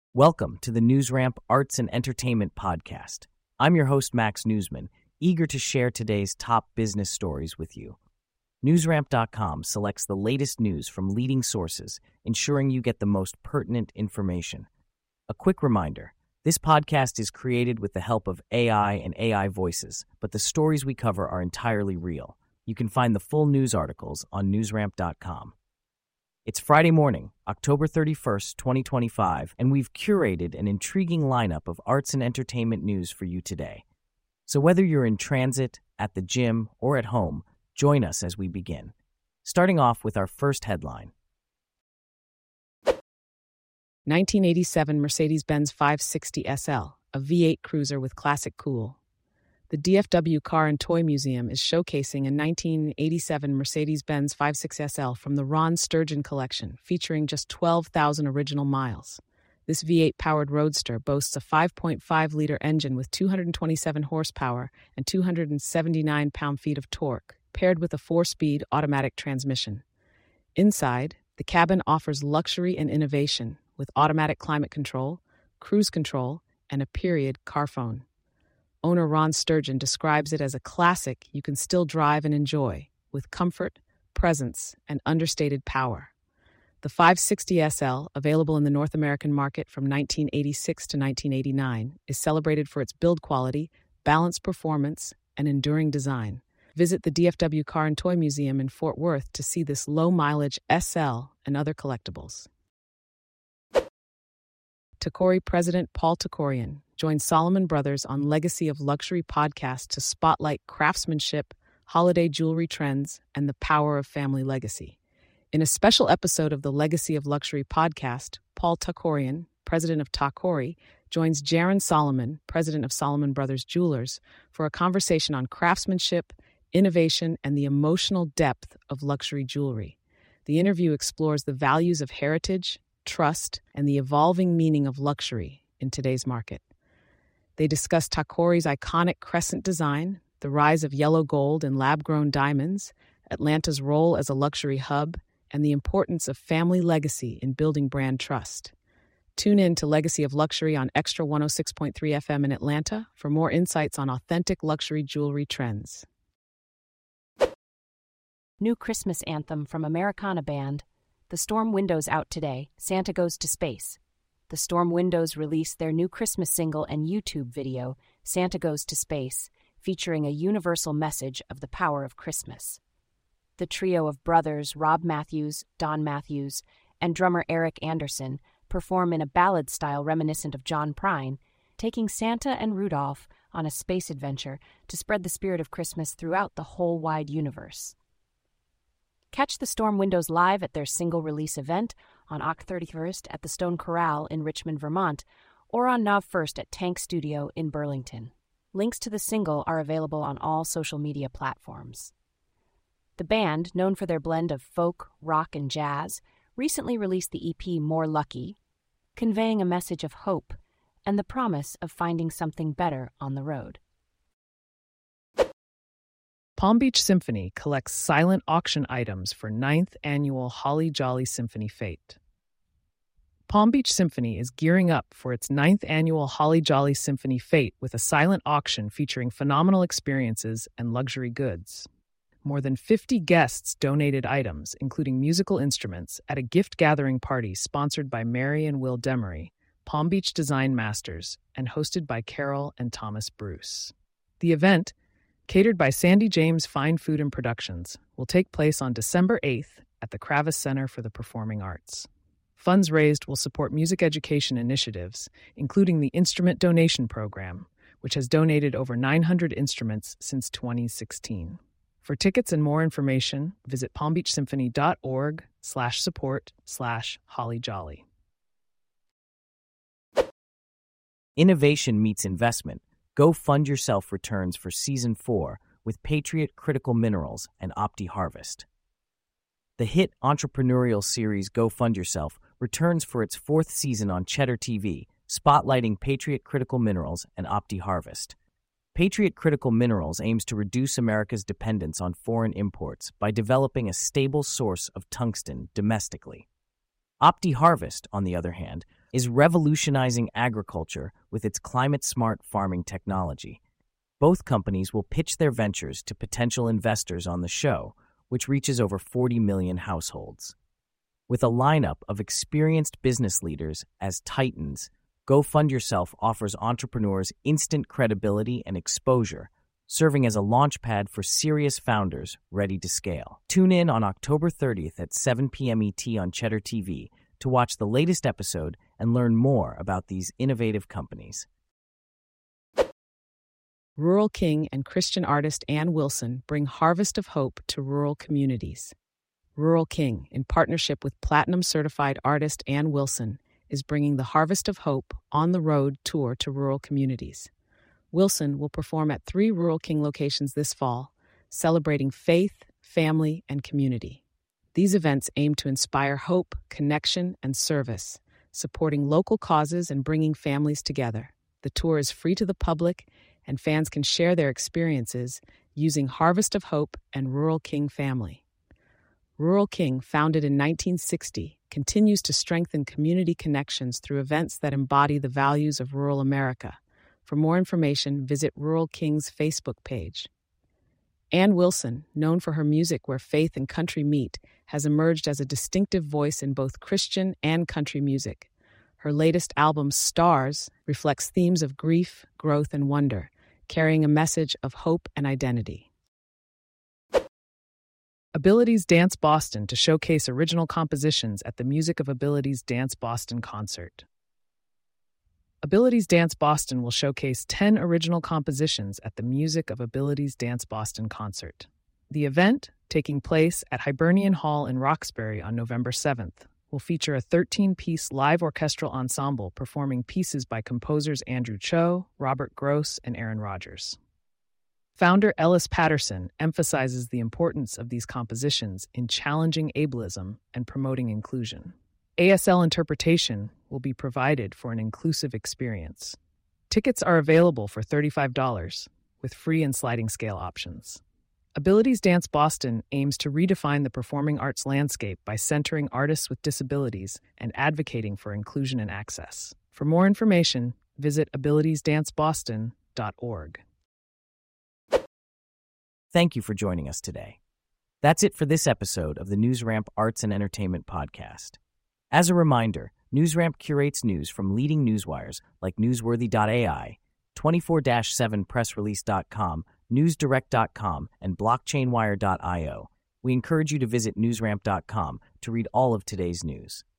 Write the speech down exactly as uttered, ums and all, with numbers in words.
Welcome to the NewsRamp Arts and Entertainment Podcast. I'm your host, Max Newsman, eager to share today's top business stories with you. NewsRamp dot com selects the latest news from leading sources, ensuring you get the most pertinent information. A quick reminder, this podcast is created with the help of A I and A I voices, but the stories we cover are entirely real. You can find the full news articles on NewsRamp dot com. It's Friday morning, October thirty-first, twenty twenty-five, and we've curated an intriguing lineup of arts and entertainment news for you today. So whether you're in transit, at the gym, or at home, join us as we begin. Starting off with our first headline. nineteen eighty-seven Mercedes-Benz five sixty S L, a V eight cruiser with classic cool. The D F W Car and Toy Museum is showcasing a nineteen eighty-seven Mercedes-Benz five sixty S L from the Ron Sturgeon collection, featuring just twelve thousand original miles. This V eight-powered roadster boasts a five point five liter engine with two hundred twenty-seven horsepower and two hundred seventy-nine pound-feet of torque, paired with a four-speed automatic transmission. Inside, the cabin offers luxury and innovation, with automatic climate control, cruise control, and a period car phone. Owner Ron Sturgeon describes it as a classic you can still drive and enjoy, with comfort, presence, and understated power. The five sixty S L, available in the North American market from nineteen eighty-six to nineteen eighty-nine, is celebrated for its build quality, balanced performance, and enduring design. Visit the D F W Car and Toy Museum in Fort Worth to see this low-mileage S L and other collectibles. Tacori President Paul Tacorian joined Solomon Brothers on Legacy of Luxury podcast to spotlight craftsmanship, holiday jewelry trends, and the power of family legacy. In a special episode of the Legacy of Luxury podcast, Paul Tacorian, president of Tacori, joins Jaron Solomon, president of Solomon Brothers Jewelers, for a conversation on craftsmanship, innovation, and the emotional depth of luxury jewelry. The interview explores the values of heritage, trust, and the evolving meaning of luxury in today's market. They discuss Tacori's iconic crescent design, the rise of yellow gold and lab-grown diamonds, Atlanta's role as a luxury hub, and the importance of family legacy in building brand trust. Tune in to Legacy of Luxury on Extra one oh six point three F M in Atlanta for more insights on authentic luxury jewelry trends. New Christmas anthem from Americana Band. The Storm Windows out today, Santa Goes to Space. The Storm Windows released their new Christmas single and YouTube video, Santa Goes to Space, featuring a universal message of the power of Christmas. The trio of brothers Rob Matthews, Don Matthews, and drummer Eric Anderson perform in a ballad style reminiscent of John Prine, taking Santa and Rudolph on a space adventure to spread the spirit of Christmas throughout the whole wide universe. Catch the Storm Windows live at their single-release event on October thirty-first at the Stone Corral in Richmond, Vermont, or on November first at Tank Studio in Burlington. Links to the single are available on all social media platforms. The band, known for their blend of folk, rock, and jazz, recently released the E P More Lucky, conveying a message of hope and the promise of finding something better on the road. Palm Beach Symphony collects silent auction items for ninth annual Holly Jolly Symphony Fete. Palm Beach Symphony is gearing up for its ninth annual Holly Jolly Symphony Fete with a silent auction featuring phenomenal experiences and luxury goods. More than fifty guests donated items, including musical instruments, at a gift-gathering party sponsored by Mary and Will Demery, Palm Beach Design Masters, and hosted by Carol and Thomas Bruce. The event, catered by Sandy James Fine Food and Productions, will take place on December eighth at the Kravis Center for the Performing Arts. Funds raised will support music education initiatives, including the Instrument Donation Program, which has donated over nine hundred instruments since twenty sixteen. For tickets and more information, visit palmbeachsymphony.org slash support slash hollyjolly. Innovation meets investment. Go fund yourself returns for Season four with Patriot Critical Minerals and Opti Harvest. The hit entrepreneurial series Go Fund Yourself returns for its fourth season on Cheddar T V, spotlighting Patriot Critical Minerals and Opti Harvest. Patriot Critical Minerals aims to reduce America's dependence on foreign imports by developing a stable source of tungsten domestically. Opti Harvest, on the other hand, is revolutionizing agriculture with its climate-smart farming technology. Both companies will pitch their ventures to potential investors on the show, which reaches over forty million households. With a lineup of experienced business leaders as titans, Go Fund Yourself offers entrepreneurs instant credibility and exposure, serving as a launchpad for serious founders ready to scale. Tune in on October thirtieth at seven p.m. E T on Cheddar T V to watch the latest episode and learn more about these innovative companies. Rural King and Christian artist Ann Wilson bring Harvest of Hope to rural communities. Rural King, in partnership with platinum-certified artist Ann Wilson, is bringing the Harvest of Hope on the Road tour to rural communities. Wilson will perform at three Rural King locations this fall, celebrating faith, family, and community. These events aim to inspire hope, connection, and service, supporting local causes and bringing families together. The tour is free to the public, and fans can share their experiences using Harvest of Hope and Rural King Family. Rural King, founded in nineteen sixty, continues to strengthen community connections through events that embody the values of rural America. For more information, visit Rural King's Facebook page. Ann Wilson, known for her music where faith and country meet, has emerged as a distinctive voice in both Christian and country music. Her latest album, Stars, reflects themes of grief, growth, and wonder, carrying a message of hope and identity. Abilities Dance Boston to showcase original compositions at the Music of Abilities Dance Boston concert. Abilities Dance Boston will showcase ten original compositions at the Music of Abilities Dance Boston concert. The event, taking place at Hibernian Hall in Roxbury on November seventh, will feature a thirteen-piece live orchestral ensemble performing pieces by composers Andrew Cho, Robert Gross, and Aaron Rodgers. Founder Ellis Patterson emphasizes the importance of these compositions in challenging ableism and promoting inclusion. A S L interpretation will be provided for an inclusive experience. Tickets are available for thirty-five dollars, with free and sliding scale options. Abilities Dance Boston aims to redefine the performing arts landscape by centering artists with disabilities and advocating for inclusion and access. For more information, visit abilities dance boston dot org. Thank you for joining us today. That's it for this episode of the NewsRamp Arts and Entertainment Podcast. As a reminder, NewsRamp curates news from leading newswires like newsworthy dot A I, twenty-four seven press release dot com, news direct dot com, and blockchain wire dot io. We encourage you to visit newsramp dot com to read all of today's news.